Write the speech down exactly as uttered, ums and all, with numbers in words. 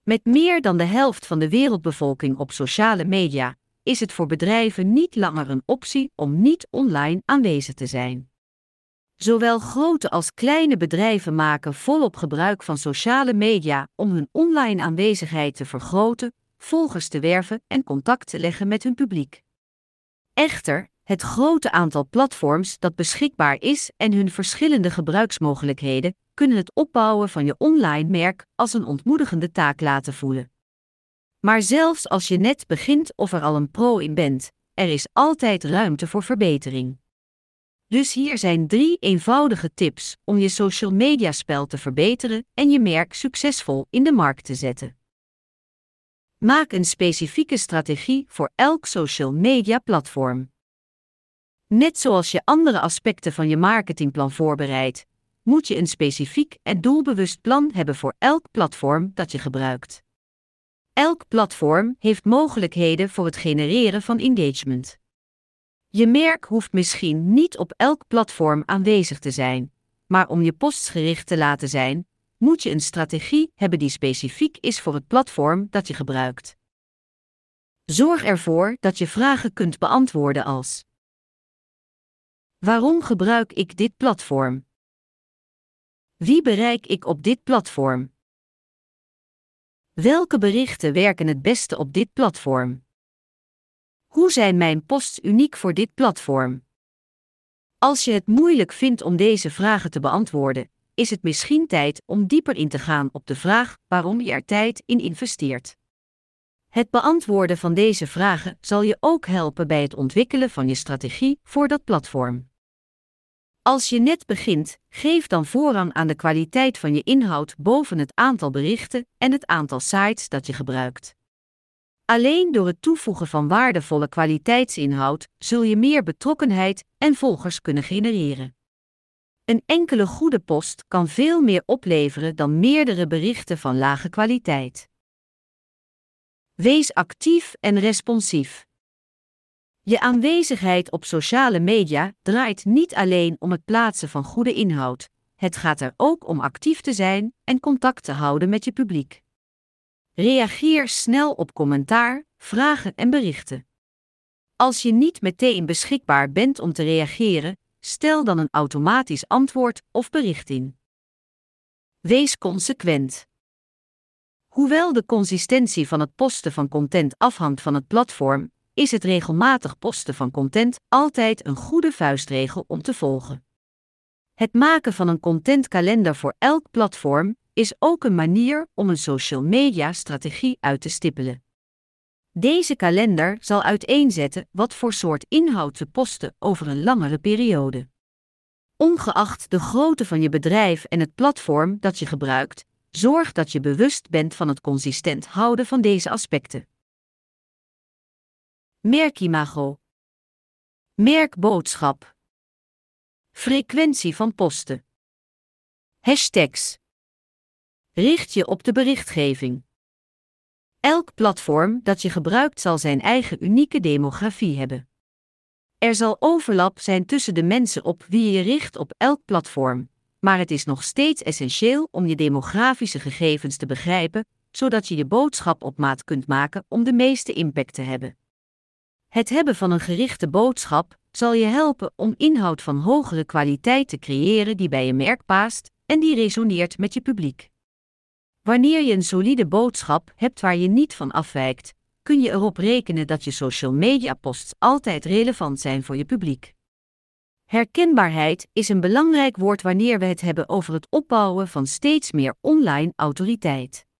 Met meer dan de helft van de wereldbevolking op sociale media is het voor bedrijven niet langer een optie om niet online aanwezig te zijn. Zowel grote als kleine bedrijven maken volop gebruik van sociale media om hun online aanwezigheid te vergroten, volgers te werven en contact te leggen met hun publiek. Echter, het grote aantal platforms dat beschikbaar is en hun verschillende gebruiksmogelijkheden kunnen het opbouwen van je online merk als een ontmoedigende taak laten voelen. Maar zelfs als je net begint of er al een pro in bent, er is altijd ruimte voor verbetering. Dus hier zijn drie eenvoudige tips om je social media spel te verbeteren en je merk succesvol in de markt te zetten. Maak een specifieke strategie voor elk social media platform. Net zoals je andere aspecten van je marketingplan voorbereidt, moet je een specifiek en doelbewust plan hebben voor elk platform dat je gebruikt. Elk platform heeft mogelijkheden voor het genereren van engagement. Je merk hoeft misschien niet op elk platform aanwezig te zijn, maar om je posts gericht te laten zijn, moet je een strategie hebben die specifiek is voor het platform dat je gebruikt. Zorg ervoor dat je vragen kunt beantwoorden als: waarom gebruik ik dit platform? Wie bereik ik op dit platform? Welke berichten werken het beste op dit platform? Hoe zijn mijn posts uniek voor dit platform? Als je het moeilijk vindt om deze vragen te beantwoorden, is het misschien tijd om dieper in te gaan op de vraag waarom je er tijd in investeert. Het beantwoorden van deze vragen zal je ook helpen bij het ontwikkelen van je strategie voor dat platform. Als je net begint, geef dan voorrang aan de kwaliteit van je inhoud boven het aantal berichten en het aantal sites dat je gebruikt. Alleen door het toevoegen van waardevolle kwaliteitsinhoud zul je meer betrokkenheid en volgers kunnen genereren. Een enkele goede post kan veel meer opleveren dan meerdere berichten van lage kwaliteit. Wees actief en responsief. Je aanwezigheid op sociale media draait niet alleen om het plaatsen van goede inhoud. Het gaat er ook om actief te zijn en contact te houden met je publiek. Reageer snel op commentaar, vragen en berichten. Als je niet meteen beschikbaar bent om te reageren, stel dan een automatisch antwoord of bericht in. Wees consequent. Hoewel de consistentie van het posten van content afhangt van het platform, is het regelmatig posten van content altijd een goede vuistregel om te volgen. Het maken van een contentkalender voor elk platform is ook een manier om een social media strategie uit te stippelen. Deze kalender zal uiteenzetten wat voor soort inhoud te posten over een langere periode. Ongeacht de grootte van je bedrijf en het platform dat je gebruikt, zorg dat je bewust bent van het consistent houden van deze aspecten. Merkimago. Merkboodschap. Frequentie van posten. Hashtags. Richt je op de berichtgeving. Elk platform dat je gebruikt zal zijn eigen unieke demografie hebben. Er zal overlap zijn tussen de mensen op wie je je richt op elk platform, maar het is nog steeds essentieel om je demografische gegevens te begrijpen, zodat je je boodschap op maat kunt maken om de meeste impact te hebben. Het hebben van een gerichte boodschap zal je helpen om inhoud van hogere kwaliteit te creëren die bij je merk past en die resoneert met je publiek. Wanneer je een solide boodschap hebt waar je niet van afwijkt, kun je erop rekenen dat je social media posts altijd relevant zijn voor je publiek. Herkenbaarheid is een belangrijk woord wanneer we het hebben over het opbouwen van steeds meer online autoriteit.